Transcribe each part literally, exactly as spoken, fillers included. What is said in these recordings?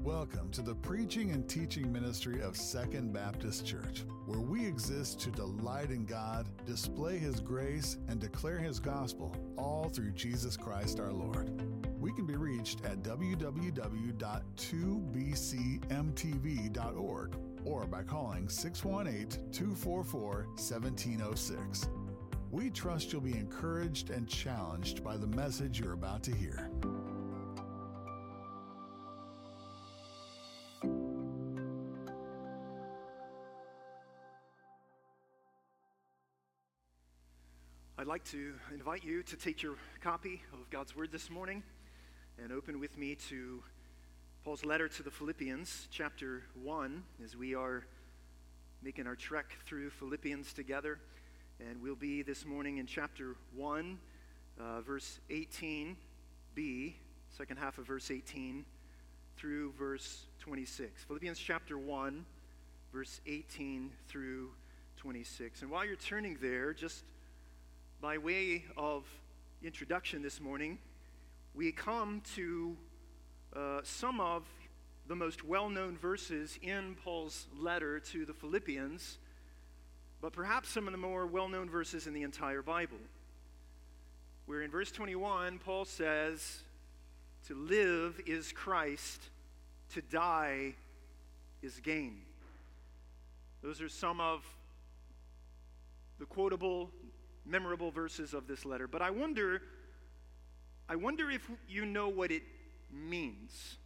Welcome to the preaching and teaching ministry of Second Baptist Church, where we exist to delight in God, display His grace, and declare His gospel, all through Jesus Christ our Lord. We can be reached at w w w dot two b c m t v dot org or by calling six one eight, two four four, one seven zero six. We trust you'll be encouraged and challenged by the message you're about to hear. I'd like to invite you to take your copy of God's Word this morning and open with me to Paul's letter to the Philippians, chapter one, as we are making our trek through Philippians together. And we'll be this morning in chapter one, uh, verse eighteen b, second half of verse eighteen, through verse twenty-six. Philippians chapter one, verse eighteen through twenty-six. And while you're turning there, just by way of introduction this morning, we come to uh, some of the most well-known verses in Paul's letter to the Philippians, but perhaps some of the more well-known verses in the entire Bible, where in verse twenty-one, Paul says, "To live is Christ, to die is gain." Those are some of the quotable, memorable verses of this letter. But I wonder, I wonder if you know what it means.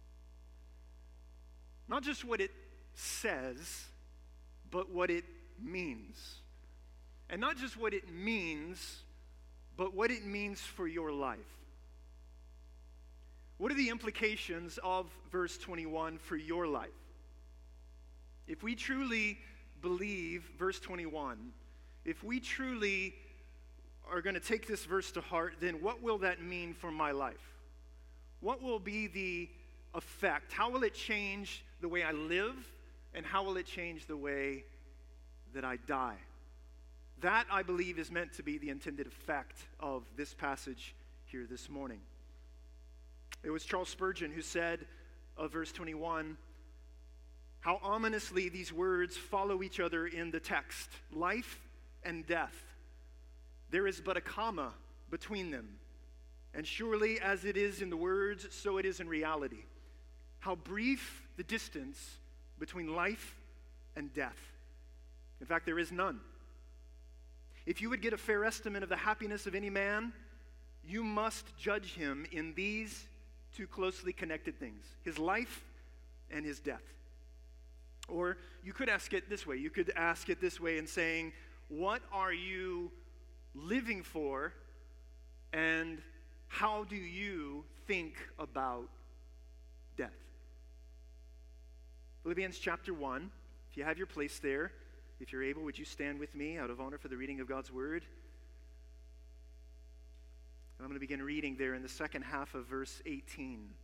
Not just what it says, but what it means. And not just what it means, but what it means for your life. What are the implications of verse twenty-one for your life? If we truly believe verse twenty-one, if we truly are going to take this verse to heart, then what will that mean for my life? What will be the effect? How will it change the way I live? And how will it change the way that I die? That, I believe, is meant to be the intended effect of this passage here this morning. It was Charles Spurgeon who said of verse twenty-one, how ominously these words follow each other in the text. Life and death. There is but a comma between them. And surely as it is in the words, so it is in reality. How brief the distance between life and death. In fact, there is none. If you would get a fair estimate of the happiness of any man, you must judge him in these two closely connected things: his life and his death. Or you could ask it this way. You could ask it this way in saying, what are you living for, and how do you think about death? Philippians chapter one, if you have your place there, if you're able, would you stand with me out of honor for the reading of God's Word? And I'm going to begin reading there in the second half of verse eighteen.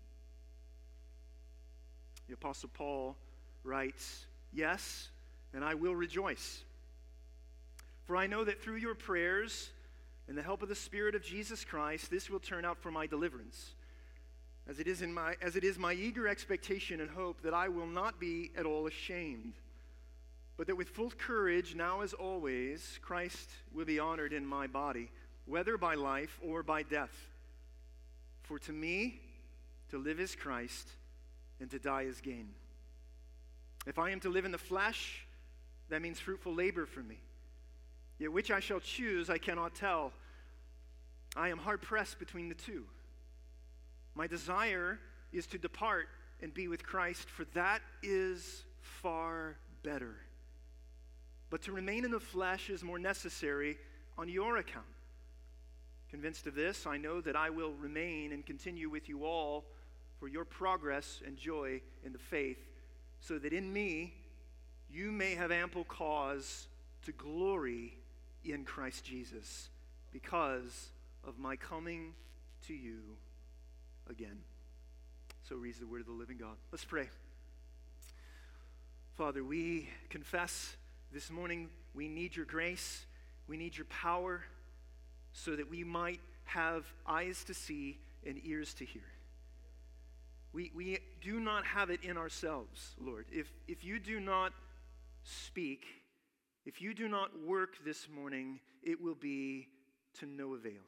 The Apostle Paul writes, "Yes, and I will rejoice. For I know that through your prayers and the help of the Spirit of Jesus Christ, this will turn out for my deliverance, as it is in my as it is my eager expectation and hope that I will not be at all ashamed, but that with full courage, now as always, Christ will be honored in my body, whether by life or by death. For to me, to live is Christ, and to die is gain. If I am to live in the flesh, that means fruitful labor for me. Yet which I shall choose, I cannot tell. I am hard-pressed between the two. My desire is to depart and be with Christ, for that is far better. But to remain in the flesh is more necessary on your account. Convinced of this, I know that I will remain and continue with you all for your progress and joy in the faith, so that in me you may have ample cause to glory in Christ Jesus, because of my coming to you again." So reads the word of the living God. Let's pray. Father, we confess this morning we need your grace, we need your power, so that we might have eyes to see and ears to hear. We, we do not have it in ourselves, Lord. If, if you do not speak, if you do not work this morning, it will be to no avail.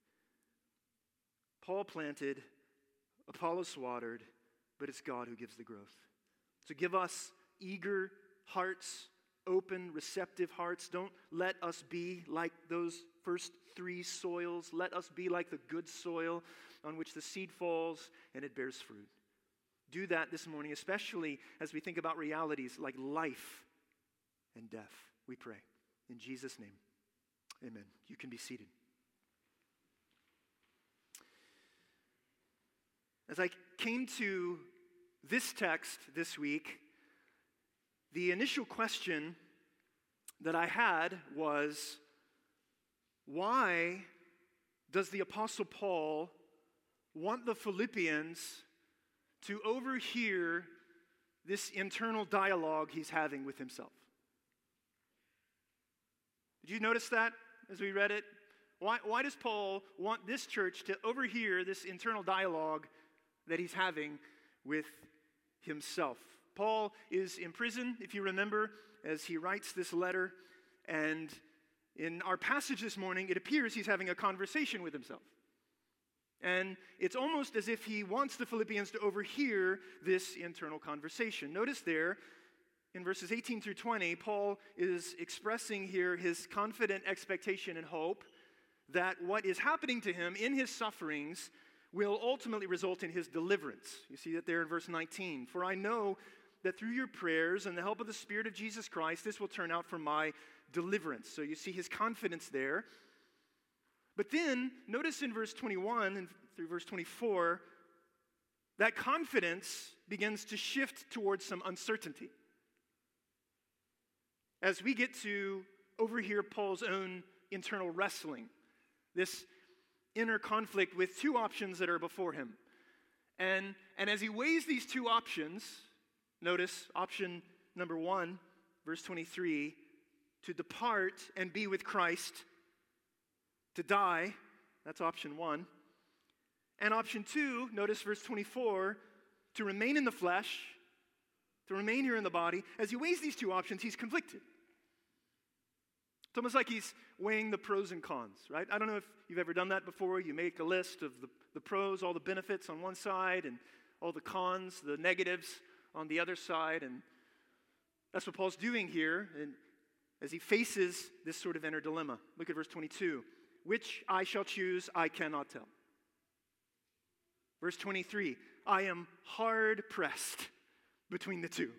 Paul planted, Apollos watered, but it's God who gives the growth. So give us eager hearts, open, receptive hearts. Don't let us be like those first three soils. Let us be like the good soil on which the seed falls and it bears fruit. Do that this morning, especially as we think about realities like life and death, we pray. In Jesus' name, amen. You can be seated. As I came to this text this week, the initial question that I had was, why does the Apostle Paul want the Philippians to overhear this internal dialogue he's having with himself? Did you notice that as we read it? Why, why does Paul want this church to overhear this internal dialogue that he's having with himself? Paul is in prison, if you remember, as he writes this letter, and in our passage this morning, it appears he's having a conversation with himself. And it's almost as if he wants the Philippians to overhear this internal conversation. Notice there, in verses eighteen through twenty, Paul is expressing here his confident expectation and hope that what is happening to him in his sufferings will ultimately result in his deliverance. You see that there in verse nineteen. For I know that through your prayers and the help of the Spirit of Jesus Christ, this will turn out for my deliverance. So you see his confidence there. But then, notice in verse twenty-one and through verse twenty-four, that confidence begins to shift towards some uncertainty. As we get to overhear Paul's own internal wrestling, this inner conflict with two options that are before him. And, and as he weighs these two options, notice option number one, verse twenty-three, to depart and be with Christ, to die, that's option one. And option two, notice verse twenty-four, to remain in the flesh, to remain here in the body. As he weighs these two options, he's conflicted. It's almost like he's weighing the pros and cons, right? I don't know if you've ever done that before. You make a list of the, the pros, all the benefits on one side, and all the cons, the negatives on the other side. And that's what Paul's doing here and as he faces this sort of inner dilemma. Look at verse twenty-two. Which I shall choose, I cannot tell. Verse twenty-three. I am hard pressed between the two.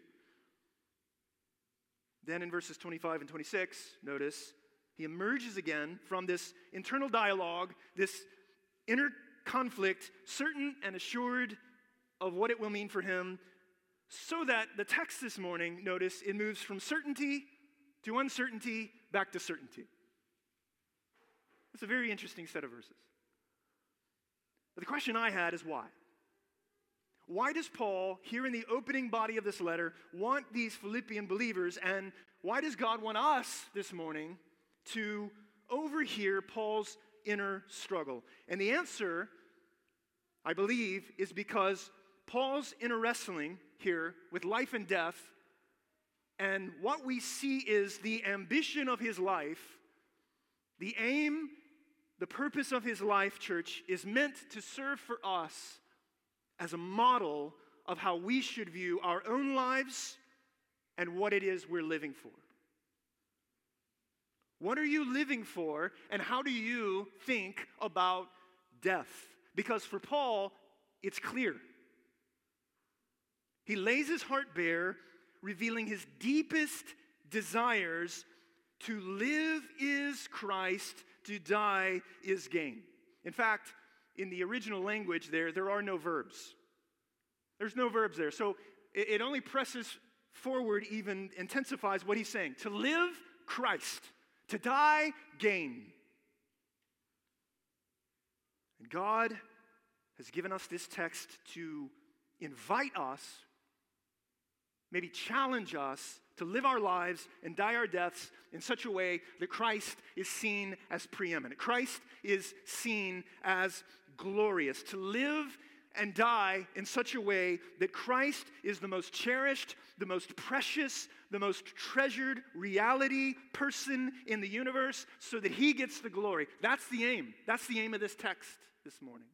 Then in verses twenty-five and twenty-six, notice, he emerges again from this internal dialogue, this inner conflict, certain and assured of what it will mean for him, so that the text this morning, notice, it moves from certainty to uncertainty back to certainty. It's a very interesting set of verses. But the question I had is why? Why does Paul, here in the opening body of this letter, want these Philippian believers, and why does God want us this morning to overhear Paul's inner struggle? And the answer, I believe, is because Paul's inner wrestling here with life and death, and what we see is the ambition of his life, the aim, the purpose of his life, church, is meant to serve for us as a model of how we should view our own lives and what it is we're living for. What are you living for, and how do you think about death? Because for Paul, it's clear. He lays his heart bare, revealing his deepest desires. To live is Christ, to die is gain. In fact, in the original language there, there are no verbs. There's no verbs there. So it, it only presses forward, even intensifies what he's saying. To live, Christ. To die, gain. And God has given us this text to invite us, maybe challenge us, to live our lives and die our deaths in such a way that Christ is seen as preeminent. Christ is seen as glorious. To live and die in such a way that Christ is the most cherished, the most precious, the most treasured reality, person in the universe, so that he gets the glory. That's the aim. That's the aim of this text this morning.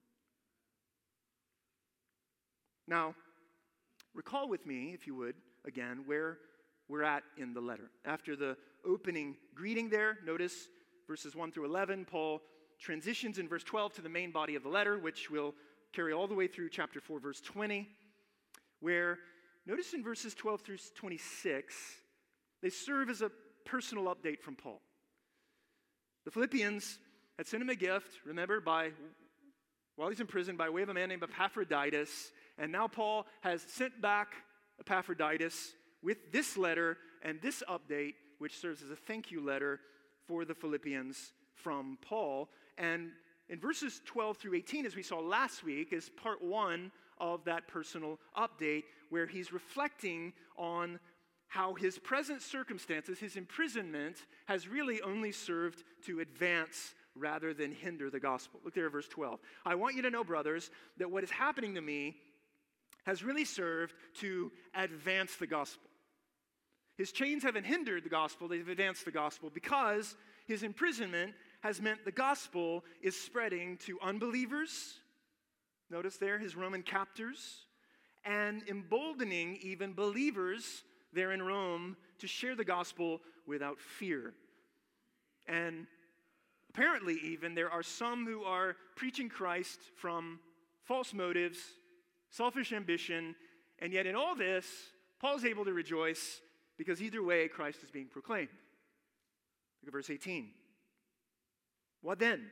Now, recall with me, if you would, again, where we're at in the letter. After the opening greeting there, notice verses one through eleven, Paul transitions in verse twelve to the main body of the letter, which will carry all the way through chapter four, verse twenty, where, notice in verses twelve through twenty-six, they serve as a personal update from Paul. The Philippians had sent him a gift, remember, by while he's in prison, by way of a man named Epaphroditus, and now Paul has sent back Epaphroditus with this letter and this update, which serves as a thank you letter for the Philippians from Paul. And in verses twelve through eighteen, as we saw last week, is part one of that personal update, where he's reflecting on how his present circumstances, his imprisonment, has really only served to advance rather than hinder the gospel. Look there at verse twelve. I want you to know, brothers, that what is happening to me has really served to advance the gospel. His chains haven't hindered the gospel, they've advanced the gospel, because his imprisonment has meant the gospel is spreading to unbelievers, notice there, his Roman captors, and emboldening even believers there in Rome to share the gospel without fear. And apparently even there are some who are preaching Christ from false motives, selfish ambition, and yet in all this, Paul's able to rejoice because either way, Christ is being proclaimed. Look at verse eighteen. What then?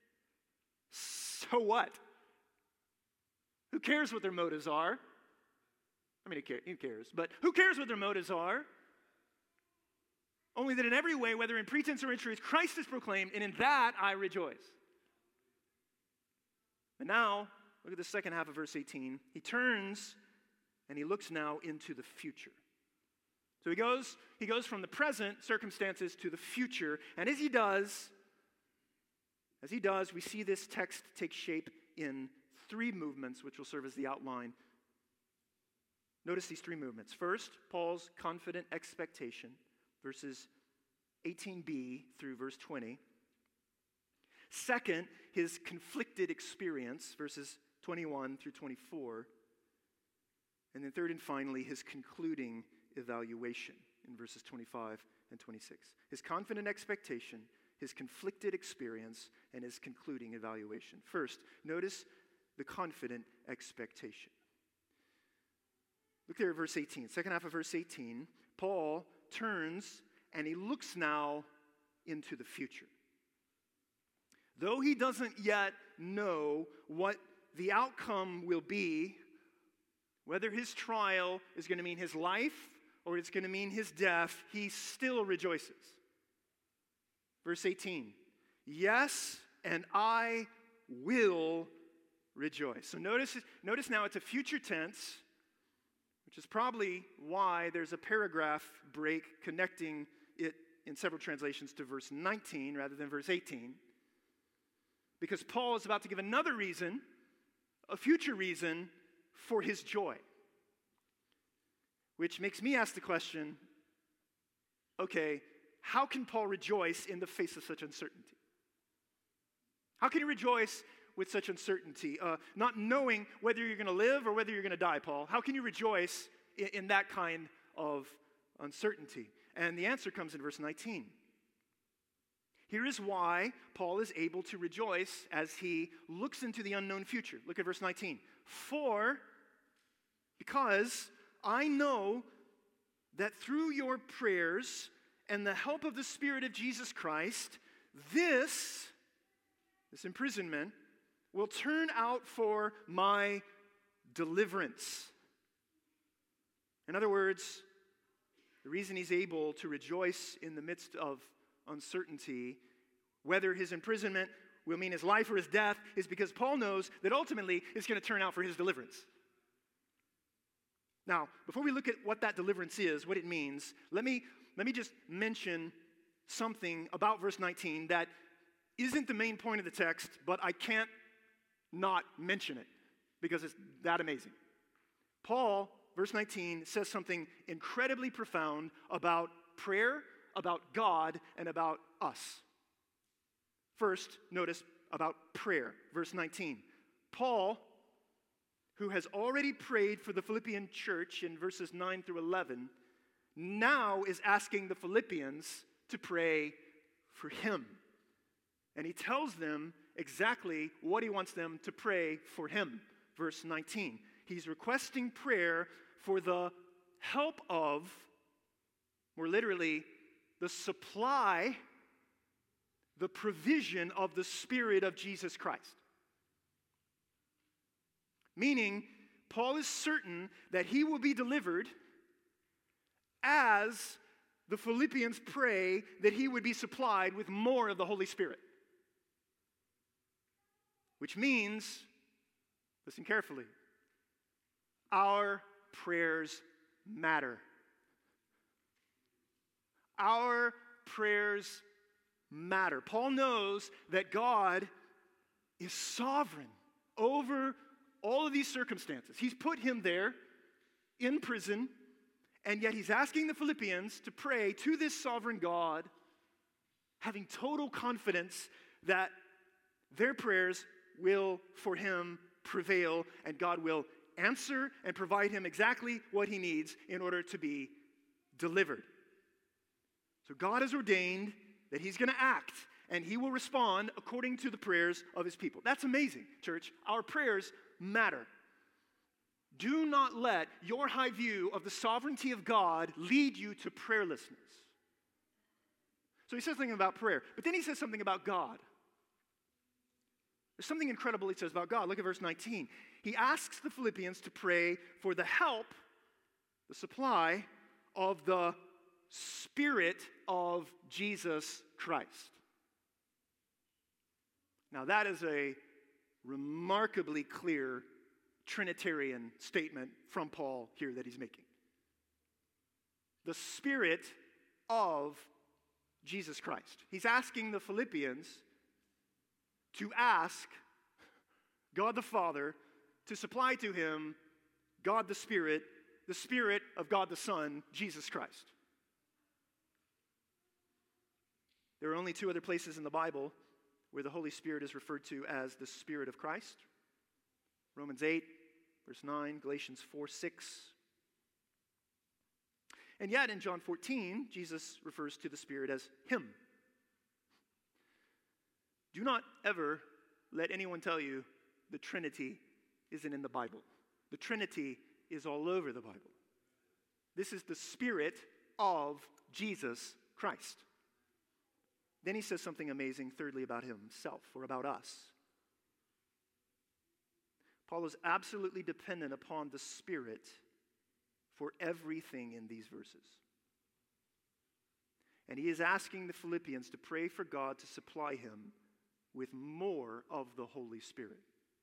So what? Who cares what their motives are? I mean, who cares? But who cares what their motives are? Only that in every way, whether in pretense or in truth, Christ is proclaimed, and in that I rejoice. And now, look at the second half of verse eighteen. He turns and he looks now into the future. So he goes, he goes from the present circumstances to the future, and as he does, as he does, we see this text take shape in three movements, which will serve as the outline. Notice these three movements. First, Paul's confident expectation, verses eighteen b through verse twenty. Second, his conflicted experience, verses twenty-one through twenty-four. And then third and finally, his concluding evaluation in verses twenty-five and twenty-six. His confident expectation, his conflicted experience, and his concluding evaluation. First, notice the confident expectation. Look there at verse eighteen. Second half of verse eighteen. Paul turns and he looks now into the future. Though he doesn't yet know what the outcome will be, whether his trial is going to mean his life or it's going to mean his death, he still rejoices. Verse eighteen. Yes, and I will rejoice. So notice, notice now it's a future tense, which is probably why there's a paragraph break connecting it in several translations to verse nineteen rather than verse eighteen. Because Paul is about to give another reason, a future reason, for his joy. Which makes me ask the question, okay, how can Paul rejoice in the face of such uncertainty? How can he rejoice with such uncertainty? Uh, not knowing whether you're going to live or whether you're going to die, Paul. How can you rejoice in, in that kind of uncertainty? And the answer comes in verse nineteen. Here is why Paul is able to rejoice as he looks into the unknown future. Look at verse nineteen. For, because I know that through your prayers and the help of the Spirit of Jesus Christ, this, this imprisonment, will turn out for my deliverance. In other words, the reason he's able to rejoice in the midst of uncertainty, whether his imprisonment will mean his life or his death, is because Paul knows that ultimately it's going to turn out for his deliverance. Now, before we look at what that deliverance is, what it means, let me, let me just mention something about verse nineteen that isn't the main point of the text, but I can't not mention it. because it's that amazing. Paul, verse nineteen, says something incredibly profound about prayer, about God, and about us. First, notice about prayer, verse nineteen. Paul, who has already prayed for the Philippian church in verses nine through eleven, now is asking the Philippians to pray for him. And he tells them exactly what he wants them to pray for him. Verse nineteen. He's requesting prayer for the help of, more literally, the supply, the provision of the Spirit of Jesus Christ. Meaning, Paul is certain that he will be delivered as the Philippians pray that he would be supplied with more of the Holy Spirit. Which means, listen carefully, our prayers matter. Our prayers matter. Paul knows that God is sovereign over all of these circumstances. He's put him there in prison, and yet he's asking the Philippians to pray to this sovereign God, having total confidence that their prayers will, for him, prevail, and God will answer and provide him exactly what he needs in order to be delivered. So God has ordained that he's going to act, and he will respond according to the prayers of his people. That's amazing, church. Our prayers matter. Do not let your high view of the sovereignty of God lead you to prayerlessness. So he says something about prayer, but then he says something about God. There's something incredible he says about God. Look at verse nineteen. He asks the Philippians to pray for the help, the supply of the Spirit of Jesus Christ. Now that is a remarkably clear Trinitarian statement from Paul here that he's making. The Spirit of Jesus Christ. He's asking the Philippians to ask God the Father to supply to him God the Spirit, the Spirit of God the Son, Jesus Christ. There are only two other places in the Bible where the Holy Spirit is referred to as the Spirit of Christ. Romans eight, verse nine, Galatians four, six. And yet in John fourteen, Jesus refers to the Spirit as Him. Do not ever let anyone tell you the Trinity isn't in the Bible. The Trinity is all over the Bible. This is the Spirit of Jesus Christ. Then he says something amazing, thirdly, about himself, or about us. Paul is absolutely dependent upon the Spirit for everything in these verses. And he is asking the Philippians to pray for God to supply him with more of the Holy Spirit.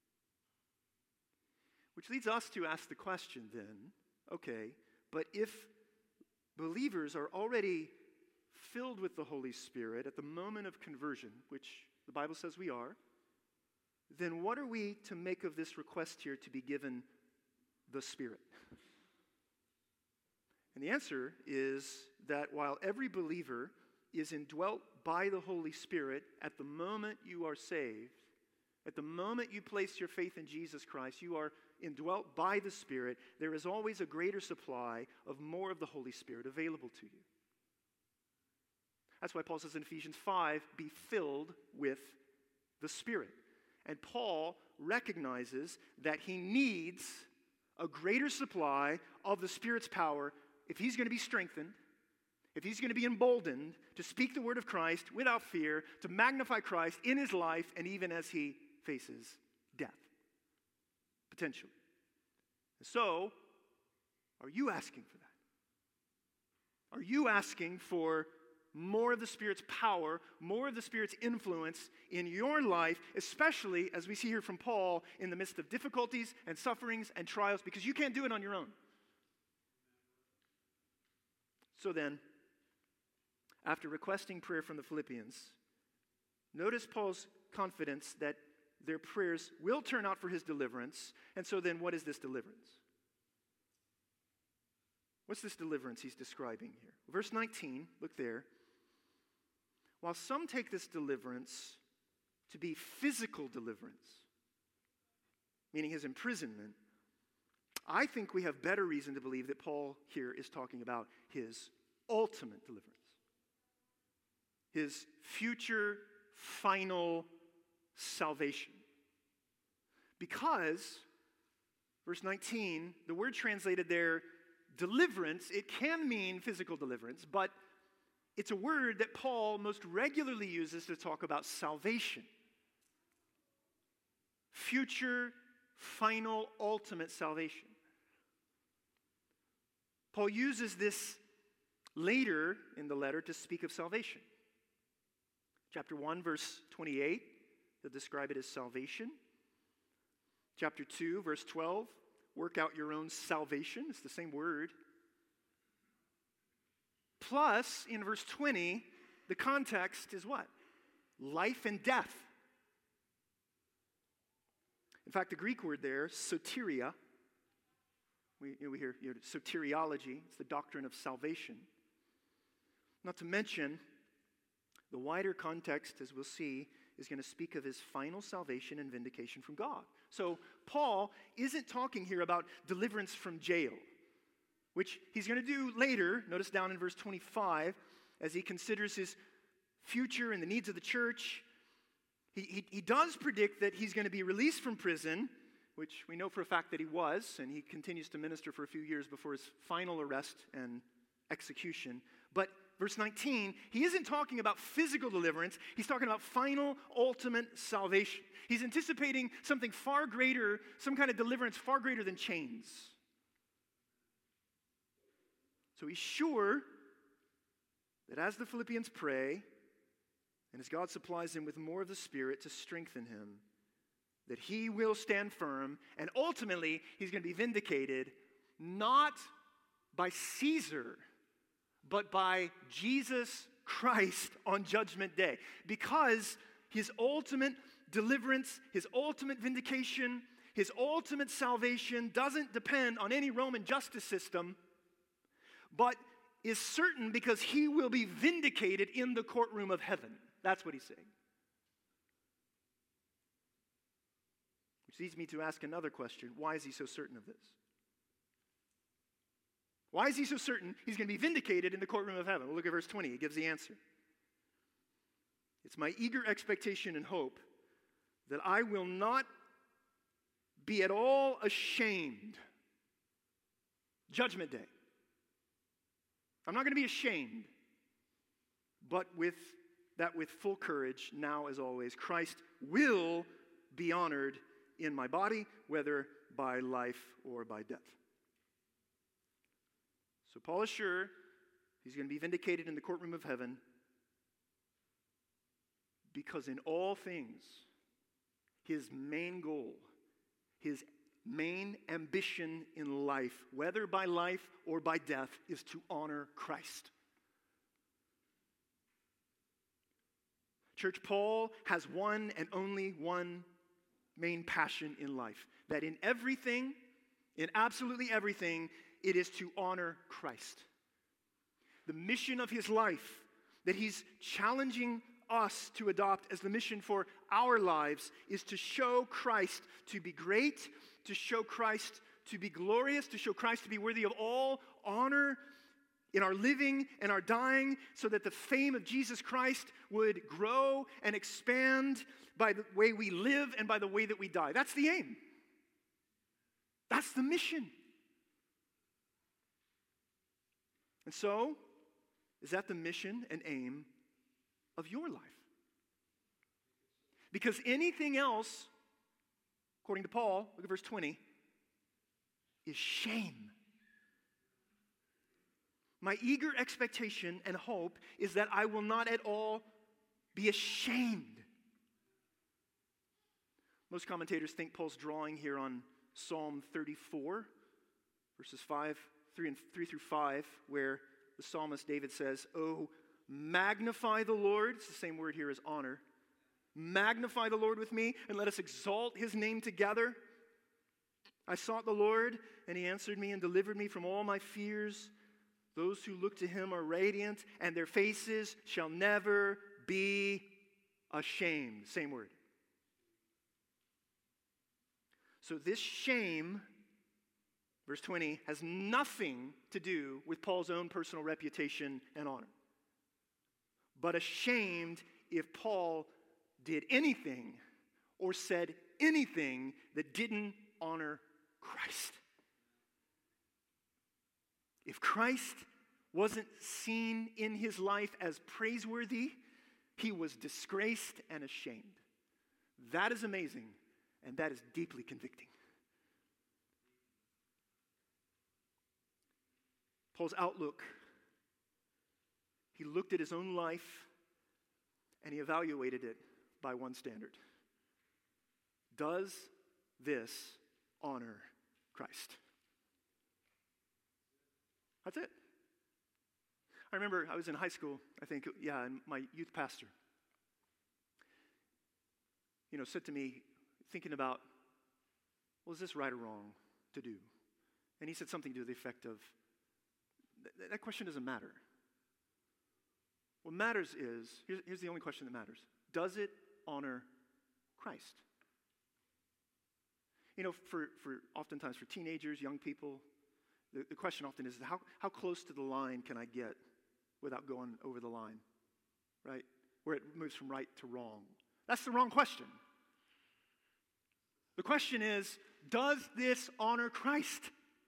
Which leads us to ask the question then, okay, but if believers are already filled with the Holy Spirit at the moment of conversion, which the Bible says we are, then what are we to make of this request here to be given the Spirit? And the answer is that while every believer is indwelt by the Holy Spirit at the moment you are saved, at the moment you place your faith in Jesus Christ, you are indwelt by the Spirit, there is always a greater supply of more of the Holy Spirit available to you. That's why Paul says in Ephesians five, be filled with the Spirit. And Paul recognizes that he needs a greater supply of the Spirit's power if he's going to be strengthened, if he's going to be emboldened to speak the word of Christ without fear, to magnify Christ in his life, and even as he faces death, potentially. So, are you asking for that? Are you asking for more of the Spirit's power, more of the Spirit's influence in your life, especially, as we see here from Paul, in the midst of difficulties and sufferings and trials, because you can't do it on your own? So then, after requesting prayer from the Philippians, notice Paul's confidence that their prayers will turn out for his deliverance. And so then what is this deliverance? What's this deliverance he's describing here? Verse nineteen, look there. While some take this deliverance to be physical deliverance, meaning his imprisonment, I think we have better reason to believe that Paul here is talking about his ultimate deliverance. His future, final salvation. Because, verse nineteen, the word translated there, deliverance, it can mean physical deliverance, but it's a word that Paul most regularly uses to talk about salvation. Future, final, ultimate salvation. Paul uses this later in the letter to speak of salvation. Chapter one, verse twenty-eight, he'll describe it as salvation. Chapter two, verse twelve, work out your own salvation. It's the same word. Plus, in verse twenty, the context is what? Life and death. In fact, the Greek word there, soteria, we, you know, we hear you know, soteriology, it's the doctrine of salvation. Not to mention, the wider context, as we'll see, is going to speak of his final salvation and vindication from God. So Paul isn't talking here about deliverance from jail, which he's going to do later. Notice down in verse twenty-five, as he considers his future and the needs of the church, he, he, he does predict that he's going to be released from prison, which we know for a fact that he was, and he continues to minister for a few years before his final arrest and execution. But verse nineteen, he isn't talking about physical deliverance. He's talking about final, ultimate salvation. He's anticipating something far greater, some kind of deliverance far greater than chains. So he's sure that as the Philippians pray, and as God supplies him with more of the Spirit to strengthen him, that he will stand firm, and ultimately he's going to be vindicated not by Caesar, but by Jesus Christ on Judgment Day. Because his ultimate deliverance, his ultimate vindication, his ultimate salvation doesn't depend on any Roman justice system, but is certain because he will be vindicated in the courtroom of heaven. That's what he's saying. Which leads me to ask another question. Why is he so certain of this? Why is he so certain he's going to be vindicated in the courtroom of heaven? We'll look at verse twenty. He gives the answer. It's my eager expectation and hope that I will not be at all ashamed. Judgment Day. I'm not going to be ashamed, but with that with full courage, now as always, Christ will be honored in my body, whether by life or by death. So Paul is sure he's going to be vindicated in the courtroom of heaven because in all things, his main goal, his main ambition in life, whether by life or by death, is to honor Christ. Church, Paul has one and only one main passion in life, that in everything, in absolutely everything, it is to honor Christ. The mission of his life that he's challenging us to adopt as the mission for our lives is to show Christ to be great, to show Christ to be glorious, to show Christ to be worthy of all honor in our living and our dying, so that the fame of Jesus Christ would grow and expand by the way we live and by the way that we die. That's the aim. That's the mission. And so, is that the mission and aim of your life? Because anything else, according to Paul, look at verse twenty, is shame. My eager expectation and hope is that I will not at all be ashamed. Most commentators think Paul's drawing here on Psalm thirty-four, verses five, three and three through five, where the psalmist David says, "Oh, magnify the Lord." It's the same word here as honor. Magnify the Lord with me, and let us exalt his name together. I sought the Lord, and he answered me and delivered me from all my fears. Those who look to him are radiant, and their faces shall never be ashamed. Same word. So this shame, verse twenty, has nothing to do with Paul's own personal reputation and honor. But ashamed if Paul did anything or said anything that didn't honor Christ. If Christ wasn't seen in his life as praiseworthy, he was disgraced and ashamed. That is amazing, and that is deeply convicting. Paul's outlook, he looked at his own life and he evaluated it by one standard. Does this honor Christ? That's it. I remember I was in high school, I think, yeah, and my youth pastor, you know, said to me, thinking about, well, is this right or wrong to do? And he said something to the effect of, th- that question doesn't matter. What matters is, here's, here's the only question that matters. Does it honor Christ? You know, for, for oftentimes for teenagers, young people, the, the question often is, how, how close to the line can I get without going over the line, right? Where it moves from right to wrong. That's the wrong question. The question is, does this honor Christ?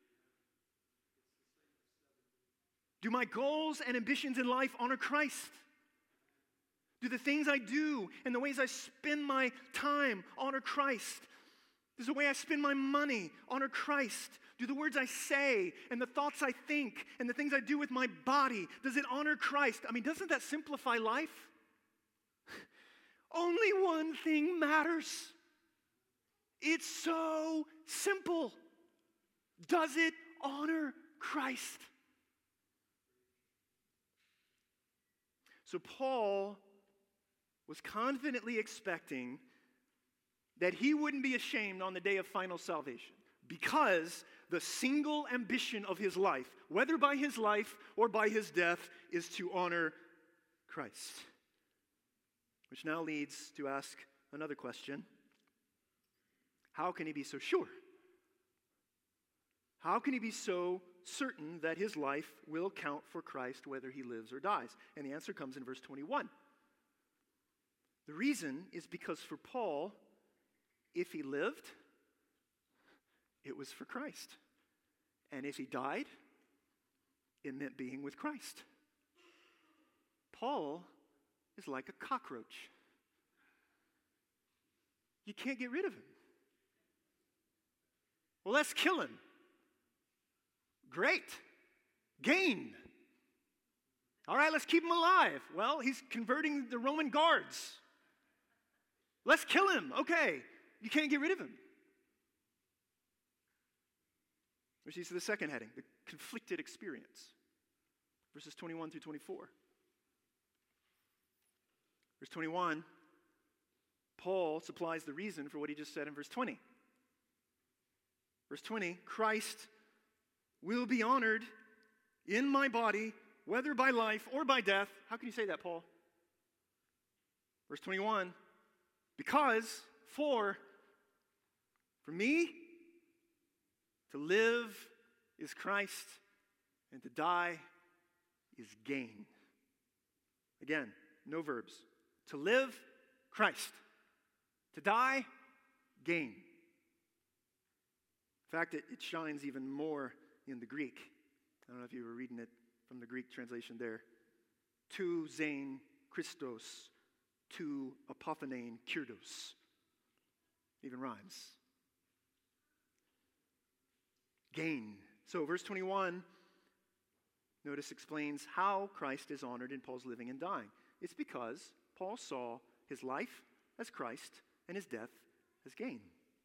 Do my goals and ambitions in life honor Christ? Do the things I do and the ways I spend my time honor Christ? Does the way I spend my money honor Christ? Do the words I say and the thoughts I think and the things I do with my body, does it honor Christ? I mean, doesn't that simplify life? Only one thing matters. It's so simple. Does it honor Christ? So Paul was confidently expecting that he wouldn't be ashamed on the day of final salvation, because the single ambition of his life, whether by his life or by his death, is to honor Christ. Which now leads to ask another question. How can he be so sure? How can he be so certain that his life will count for Christ whether he lives or dies? And the answer comes in verse twenty-one. The reason is because for Paul, if he lived, it was for Christ. And if he died, it meant being with Christ. Paul is like a cockroach. You can't get rid of him. Well, let's kill him. Great. Gain. All right, let's keep him alive. Well, he's converting the Roman guards. Let's kill him. Okay. You can't get rid of him. Which leads to the second heading, the conflicted experience. Verses twenty-one through twenty-four. Verse twenty-one, Paul supplies the reason for what he just said in verse twenty. Verse twenty, Christ will be honored in my body, whether by life or by death. How can you say that, Paul? Verse twenty-one, because for, for me, to live is Christ, and to die is gain. Again, no verbs. To live, Christ. To die, gain. In fact, it, it shines even more in the Greek. I don't know if you were reading it from the Greek translation there. Tu zein Christos, tu apophanein kyrdos. Even rhymes. Gain. So verse twenty-one, notice, explains how Christ is honored in Paul's living and dying. It's because Paul saw his life as Christ and his death as gain.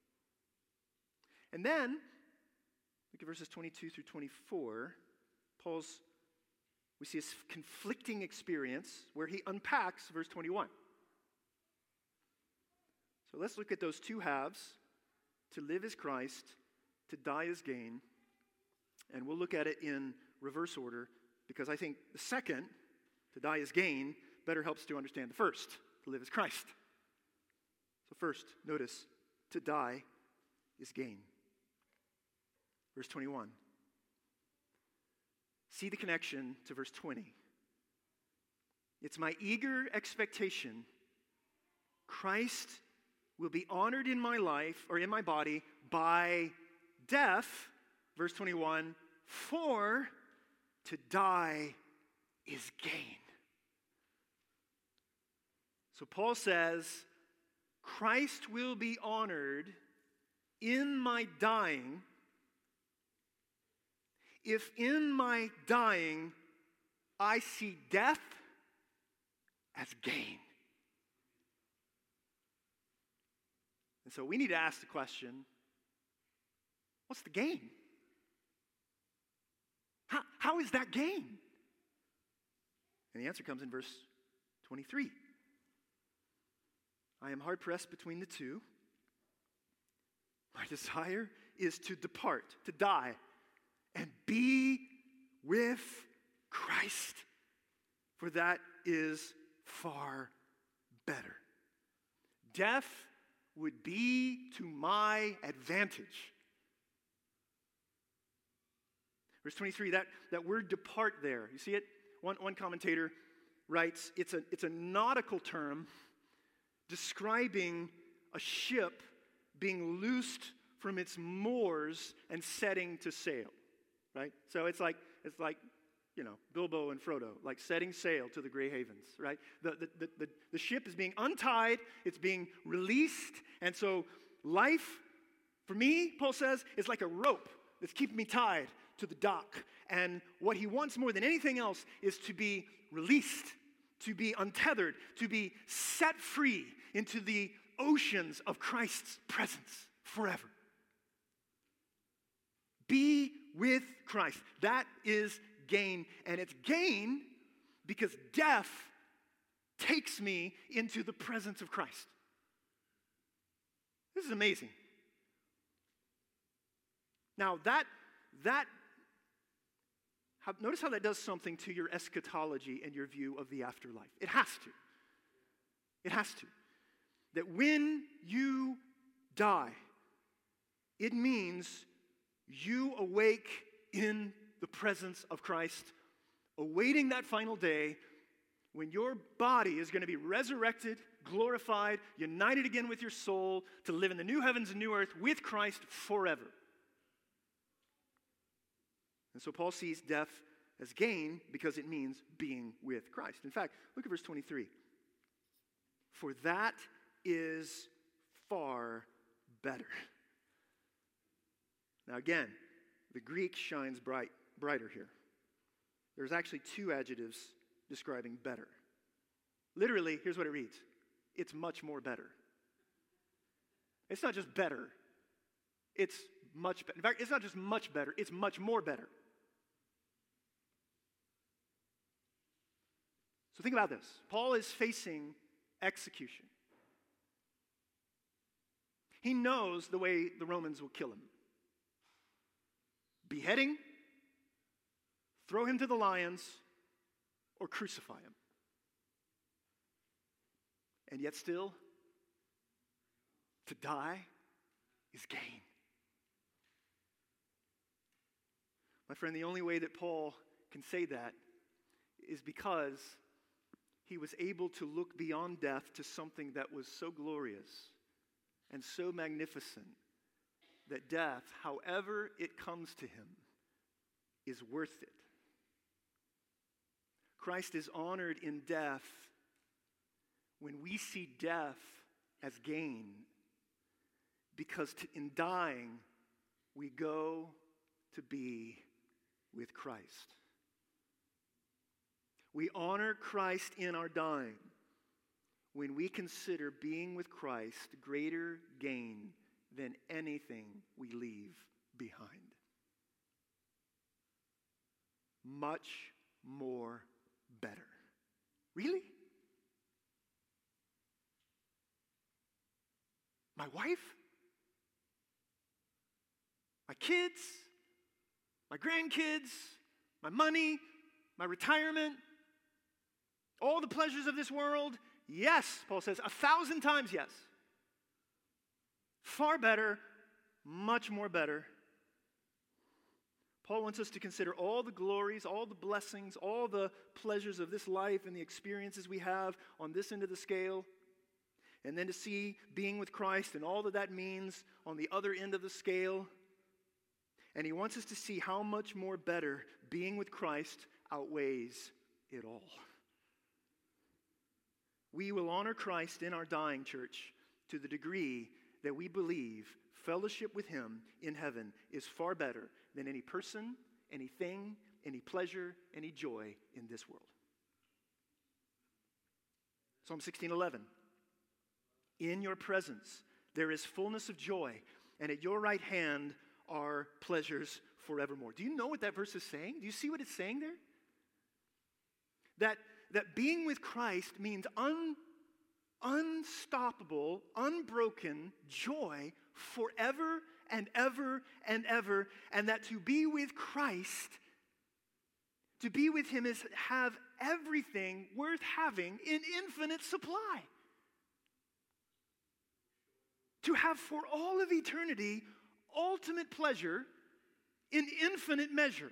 And then, look at verses twenty-two through twenty-four. Paul's, we see a conflicting experience where he unpacks verse twenty-one. So let's look at those two halves. To live is Christ, to die is gain. And we'll look at it in reverse order because I think the second, to die is gain, better helps to understand the first, to live is Christ. So first, notice, to die is gain. Verse twenty-one. See the connection to verse twenty. It's my eager expectation Christ will be honored in my life, or in my body, by death, verse twenty-one, for to die is gain. So Paul says, Christ will be honored in my dying if in my dying I see death as gain. And so we need to ask the question, what's the gain? How, how is that gain? And the answer comes in verse twenty-three. I am hard-pressed between the two. My desire is to depart, to die, and be with Christ, for that is far better. Death would be to my advantage. Verse twenty-three, that, that word depart there, you see it? One, one commentator writes, it's a, it's a nautical term describing a ship being loosed from its moors and setting to sail, right? So it's like, it's like, you know, Bilbo and Frodo, like setting sail to the Grey Havens, right? The, the, the, the, the ship is being untied, it's being released, and so life, for me, Paul says, is like a rope that's keeping me tied to the dock. And what he wants more than anything else is to be released, to be untethered, to be set free into the oceans of Christ's presence forever. Be with Christ. That is gain. And it's gain because death takes me into the presence of Christ. This is amazing. Now that, that, how, notice how that does something to your eschatology and your view of the afterlife. It has to. It has to. That when you die, it means you awake in the presence of Christ, awaiting that final day when your body is going to be resurrected, glorified, united again with your soul to live in the new heavens and new earth with Christ forever. And so Paul sees death as gain because it means being with Christ. In fact, look at verse twenty-three. For that is far better. Now again, the Greek shines bright, brighter here. There's actually two adjectives describing better. Literally, here's what it reads. It's much more better. It's not just better. It's much better. In fact, it's not just much better. It's much more better. So think about this. Paul is facing execution. He knows the way the Romans will kill him. Beheading, throw him to the lions, or crucify him. And yet still, to die is gain. My friend, the only way that Paul can say that is because he was able to look beyond death to something that was so glorious and so magnificent that death, however it comes to him, is worth it. Christ is honored in death when we see death as gain, because to, in dying, we go to be with Christ. We honor Christ in our dying when we consider being with Christ greater gain than anything we leave behind. Much more better. Really? My wife? My kids? My grandkids? My money? My retirement? All the pleasures of this world? Yes, Paul says, a thousand times yes. Far better, much more better. Paul wants us to consider all the glories, all the blessings, all the pleasures of this life and the experiences we have on this end of the scale, and then to see being with Christ and all that that means on the other end of the scale. And he wants us to see how much more better being with Christ outweighs it all. We will honor Christ in our dying, church, to the degree that we believe fellowship with him in heaven is far better than any person, anything, any pleasure, any joy in this world. Psalm sixteen eleven. In your presence there is fullness of joy, and at your right hand are pleasures forevermore. Do you know what that verse is saying? Do you see what it's saying there? That, that being with Christ means un, unstoppable, unbroken joy forever and ever and ever, and that to be with Christ, to be with him is have everything worth having in infinite supply. To have for all of eternity ultimate pleasure in infinite measure.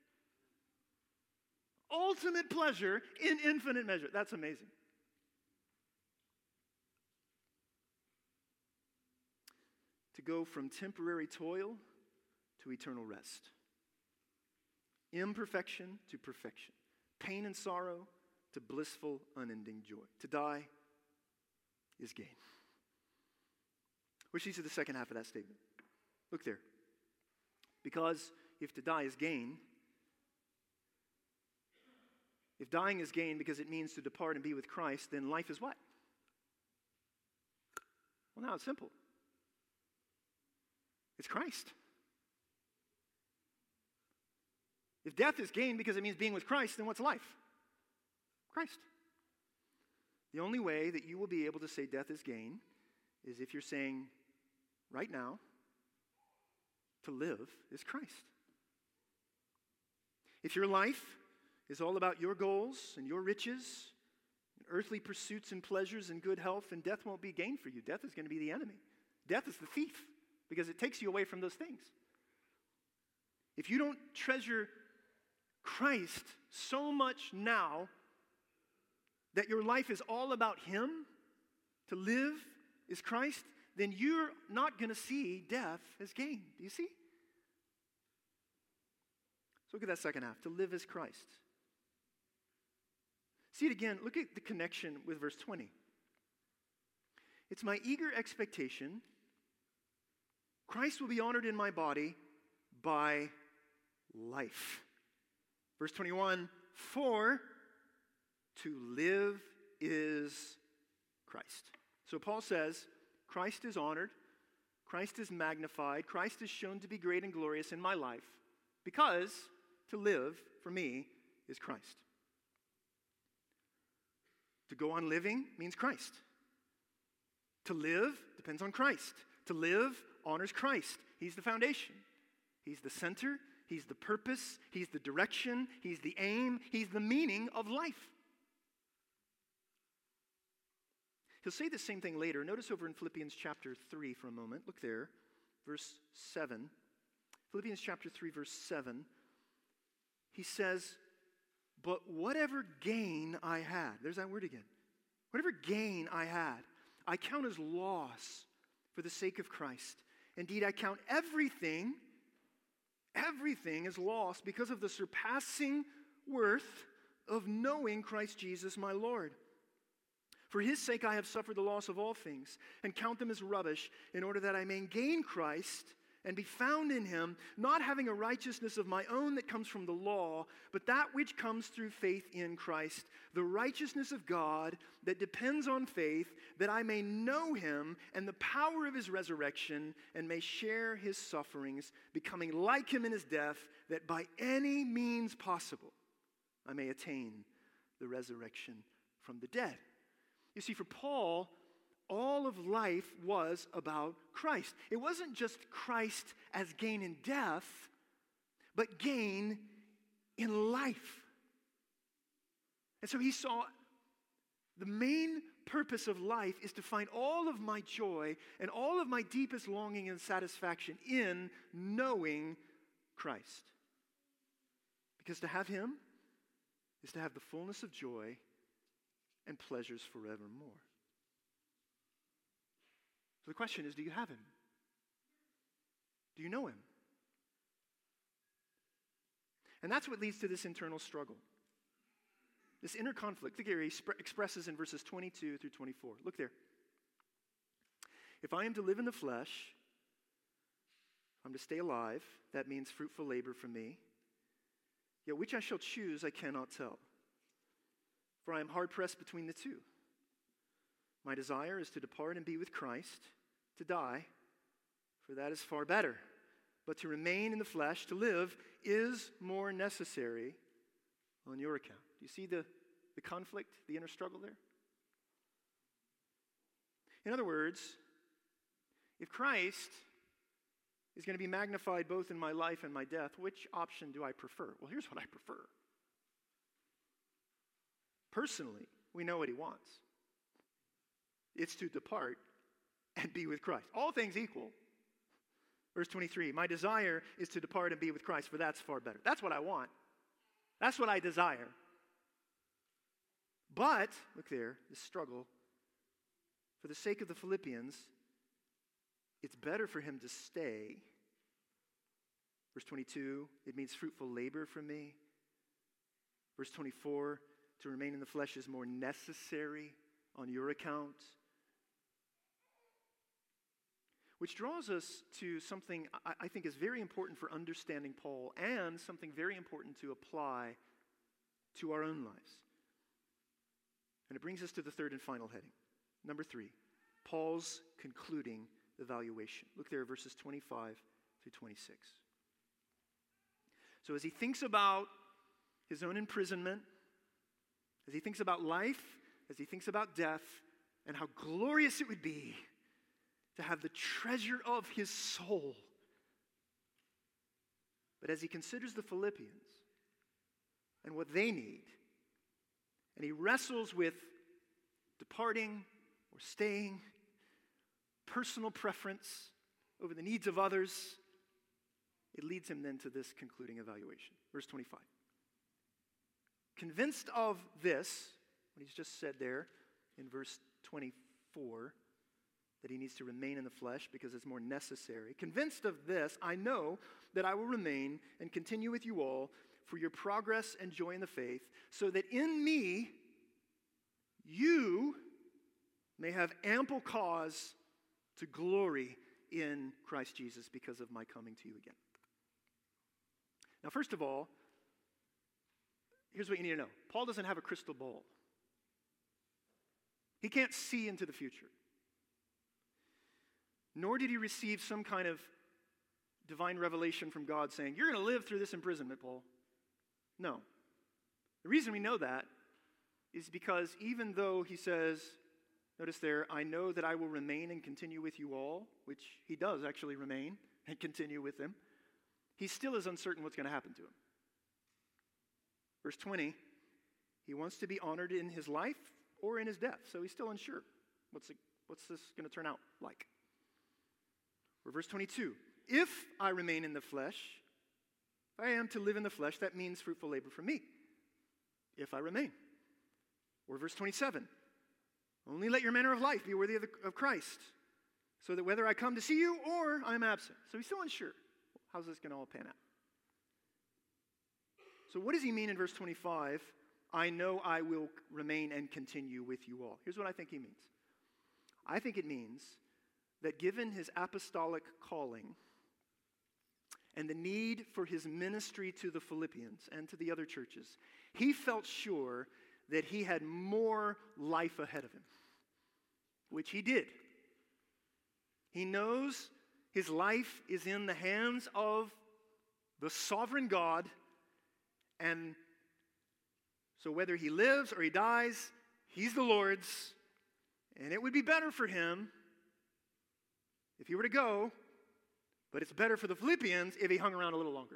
Ultimate pleasure in infinite measure. That's amazing. To go from temporary toil to eternal rest. Imperfection to perfection. Pain and sorrow to blissful, unending joy. To die is gain. Which leads to the second half of that statement. Look there. Because if to die is gain, if dying is gain because it means to depart and be with Christ, then life is what? Well, now it's simple. It's Christ. If death is gain because it means being with Christ, then what's life? Christ. The only way that you will be able to say death is gain is if you're saying, right now, to live is Christ. If your life is all about your goals and your riches, and earthly pursuits and pleasures and good health, then death won't be gain for you. Death is going to be the enemy. Death is the thief because it takes you away from those things. If you don't treasure Christ so much now that your life is all about him, to live is Christ, then you're not going to see death as gain. Do you see? So look at that second half. To live as Christ. See it again. Look at the connection with verse twenty. It's my eager expectation Christ will be honored in my body by life. Verse twenty-one, for to live is Christ. So Paul says, Christ is honored, Christ is magnified, Christ is shown to be great and glorious in my life because to live for me is Christ. To go on living means Christ. To live depends on Christ. To live honors Christ. He's the foundation. He's the center. He's the purpose. He's the direction. He's the aim. He's the meaning of life. He'll say the same thing later. Notice over in Philippians chapter three for a moment. Look there, verse seven. Philippians chapter three, verse seven. He says, but whatever gain I had, there's that word again. Whatever gain I had, I count as loss for the sake of Christ. Indeed, I count everything, everything as loss because of the surpassing worth of knowing Christ Jesus my Lord. For his sake I have suffered the loss of all things, and count them as rubbish, in order that I may gain Christ and be found in him, not having a righteousness of my own that comes from the law, but that which comes through faith in Christ, the righteousness of God that depends on faith, that I may know him and the power of his resurrection, and may share his sufferings, becoming like him in his death, that by any means possible I may attain the resurrection from the dead. You see, for Paul, all of life was about Christ. It wasn't just Christ as gain in death, but gain in life. And so he saw the main purpose of life is to find all of my joy and all of my deepest longing and satisfaction in knowing Christ. Because to have him is to have the fullness of joy and pleasures forevermore. So the question is, do you have him? Do you know him? And that's what leads to this internal struggle. This inner conflict. Look here, he sp- expresses in verses twenty-two through twenty-four. Look there. If I am to live in the flesh, I'm to stay alive. That means fruitful labor for me. Yet which I shall choose, I cannot tell. For I am hard-pressed between the two. My desire is to depart and be with Christ, to die, for that is far better. But to remain in the flesh, to live, is more necessary on your account. Do you see the, the conflict, the inner struggle there? In other words, if Christ is going to be magnified both in my life and my death, which option do I prefer? Well, here's what I prefer. Personally, we know what he wants. It's to depart and be with Christ. All things equal. Verse twenty-three, my desire is to depart and be with Christ, for that's far better. That's what I want. That's what I desire. But, look there, the struggle. For the sake of the Philippians, it's better for him to stay. Verse twenty-two, it means fruitful labor for me. Verse twenty-four, to remain in the flesh is more necessary on your account. Which draws us to something I, I think is very important for understanding Paul and something very important to apply to our own lives. And it brings us to the third and final heading. Number three, Paul's concluding evaluation. Look there, verses twenty-five through twenty-six. So as he thinks about his own imprisonment, as he thinks about life, as he thinks about death, and how glorious it would be to have the treasure of his soul. But as he considers the Philippians and what they need, and he wrestles with departing or staying, personal preference over the needs of others, it leads him then to this concluding evaluation. Verse twenty-five. Convinced of this, what he's just said there in verse twenty-four, that he needs to remain in the flesh because it's more necessary. Convinced of this, I know that I will remain and continue with you all for your progress and joy in the faith, so that in me you may have ample cause to glory in Christ Jesus because of my coming to you again. Now, first of all, here's what you need to know. Paul doesn't have a crystal ball. He can't see into the future. Nor did he receive some kind of divine revelation from God saying, you're going to live through this imprisonment, Paul. No. The reason we know that is because even though he says, notice there, I know that I will remain and continue with you all, which he does actually remain and continue with them, he still is uncertain what's going to happen to him. Verse twenty, he wants to be honored in his life or in his death, so he's still unsure. What's, it, what's this going to turn out like? Or verse twenty-two, if I remain in the flesh, if I am to live in the flesh, that means fruitful labor for me, if I remain. Or verse twenty-seven, only let your manner of life be worthy of, the, of Christ, so that whether I come to see you or I'm absent. So he's still unsure. How's this going to all pan out? So what does he mean in verse twenty-five? I know I will remain and continue with you all. Here's what I think he means. I think it means that given his apostolic calling and the need for his ministry to the Philippians and to the other churches, he felt sure that he had more life ahead of him, which he did. He knows his life is in the hands of the sovereign God, and so whether he lives or he dies, he's the Lord's, And it would be better for him if he were to go, but it's better for the Philippians if he hung around a little longer.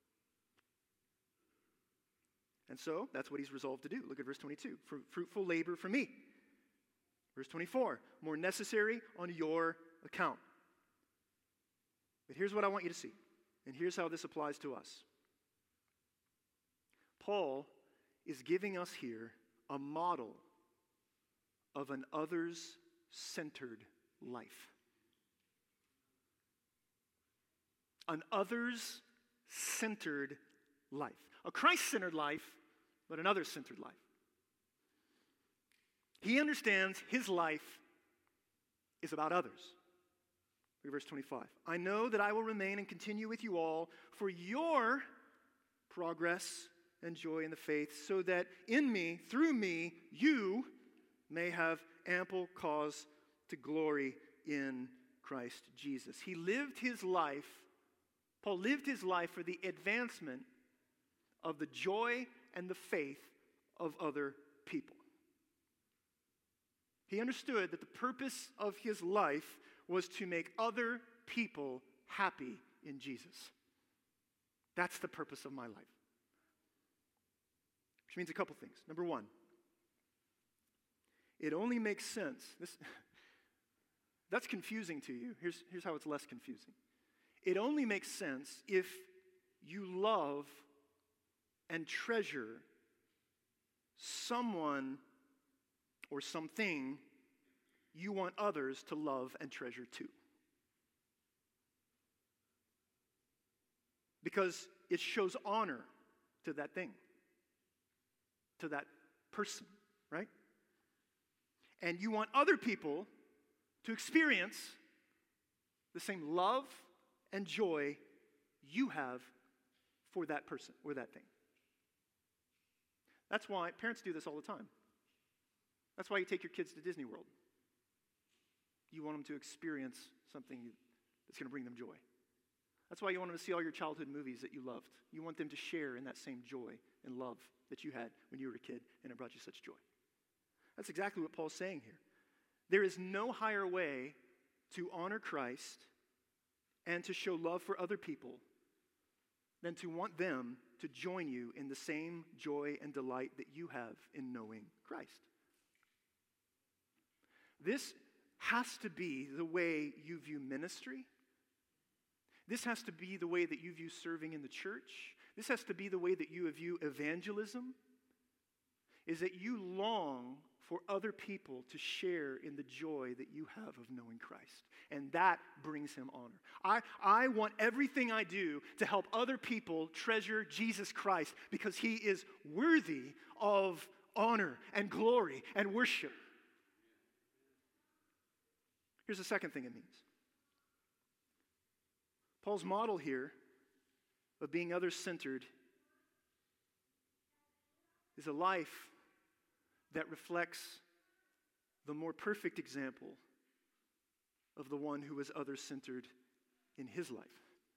And so that's what he's resolved to do. Look at verse twenty-two. Fruitful labor for me. Verse twenty-four. More necessary on your account. But here's what I want you to see. And here's how this applies to us. Paul is giving us here a model of an others-centered life. An others-centered life. A Christ-centered life, but an others-centered life. He understands his life is about others. Look at verse twenty-five. I know that I will remain and continue with you all for your progress and joy in the faith, so that in me, through me, you may have ample cause to glory in Christ Jesus. He lived his life, Paul lived his life for the advancement of the joy and the faith of other people. He understood that the purpose of his life was to make other people happy in Jesus. That's the purpose of my life. Which means a couple things. Number one, it only makes sense. This, that's confusing to you. Here's, here's how it's less confusing. It only makes sense if you love and treasure someone or something you want others to love and treasure too. Because it shows honor to that thing, to that person, right? And you want other people to experience the same love and joy you have for that person or that thing. That's why parents do this all the time. That's why you take your kids to Disney World. You want them to experience something that's going to bring them joy. That's why you want them to see all your childhood movies that you loved. You want them to share in that same joy and love that you had when you were a kid, and it brought you such joy. That's exactly what Paul's saying here. There is no higher way to honor Christ and to show love for other people than to want them to join you in the same joy and delight that you have in knowing Christ. This has to be the way you view ministry. This has to be the way that you view serving in the church. This has to be the way that you view evangelism, is that you long for other people to share in the joy that you have of knowing Christ. And that brings him honor. I, I want everything I do to help other people treasure Jesus Christ because he is worthy of honor and glory and worship. Here's the second thing it means. Paul's model here of being others-centered is a life that reflects the more perfect example of the one who was others-centered in his life.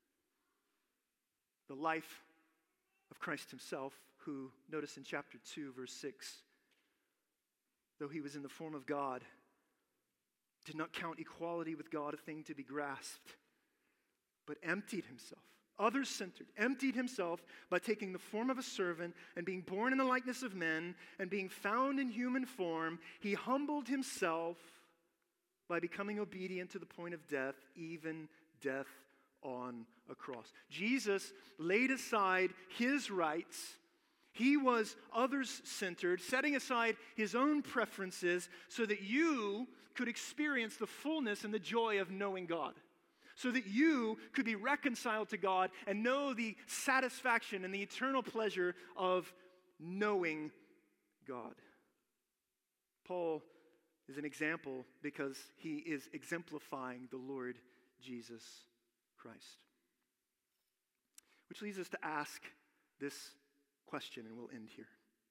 The life of Christ himself, who, notice in chapter two, verse six, though he was in the form of God, did not count equality with God a thing to be grasped, but emptied himself, others-centered, emptied himself by taking the form of a servant and being born in the likeness of men and being found in human form. He humbled himself by becoming obedient to the point of death, even death on a cross. Jesus laid aside his rights. He was others-centered, setting aside his own preferences so that you could experience the fullness and the joy of knowing God. So that you could be reconciled to God and know the satisfaction and the eternal pleasure of knowing God. Paul is an example because he is exemplifying the Lord Jesus Christ. Which leads us to ask this question, and we'll end here.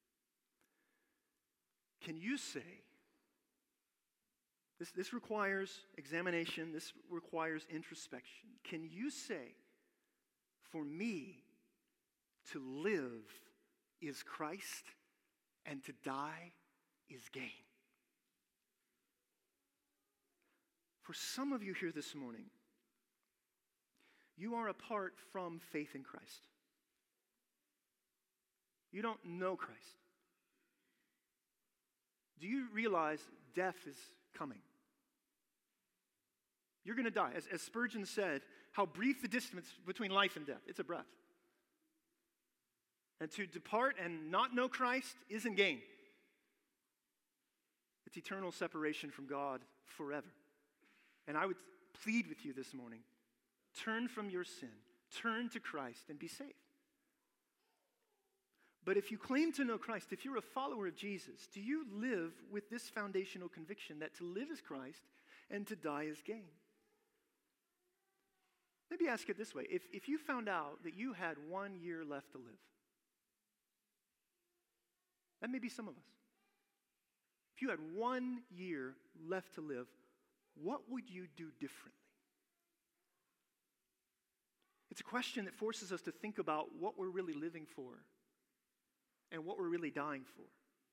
Can you say, This, this requires examination. This requires introspection. Can you say, for me, to live is Christ and to die is gain? For some of you here this morning, you are apart from faith in Christ. You don't know Christ. Do you realize death is coming? You're going to die. As, as Spurgeon said, how brief the distance between life and death. It's a breath. And to depart and not know Christ isn't gain. It's eternal separation from God forever. And I would plead with you this morning, turn from your sin, turn to Christ, and be saved. But if you claim to know Christ, if you're a follower of Jesus, do you live with this foundational conviction that to live is Christ and to die is gain? Maybe ask it this way. If, if you found out that you had one year left to live, that may be some of us. If you had one year left to live, what would you do differently? It's a question that forces us to think about what we're really living for and what we're really dying for.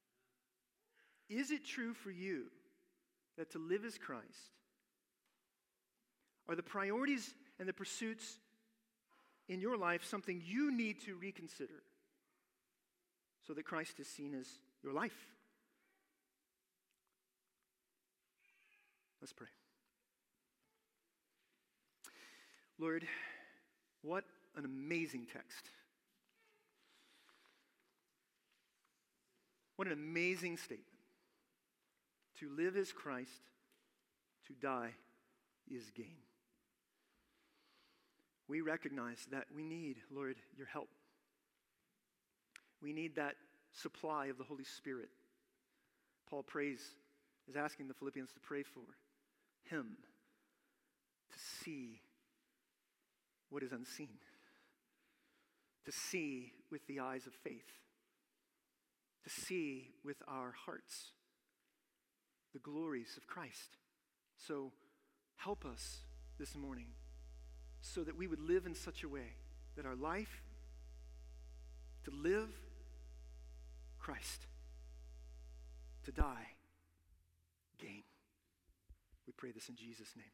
Is it true for you that to live is Christ? Are the priorities and the pursuits in your life something you need to reconsider so that Christ is seen as your life? Let's pray. Lord, what an amazing text. What an amazing statement. To live is Christ, to die is gain. We recognize that we need, Lord, your help. We need that supply of the Holy Spirit. Paul prays, is asking the Philippians to pray for him to see what is unseen, to see with the eyes of faith, to see with our hearts the glories of Christ. So help us this morning so that we would live in such a way that our life, to live, Christ, to die, gain. We pray this in Jesus' name.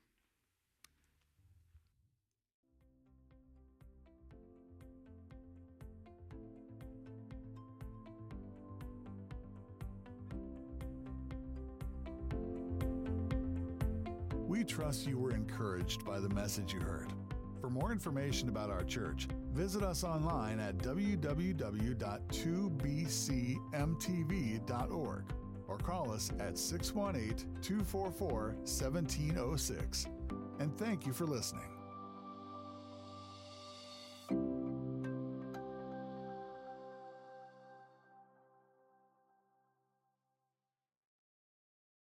We trust you were encouraged by the message you heard. For more information about our church, visit us online at w w w dot two b c m t v dot org or call us at six one eight, two four four, one seven zero six. And thank you for listening.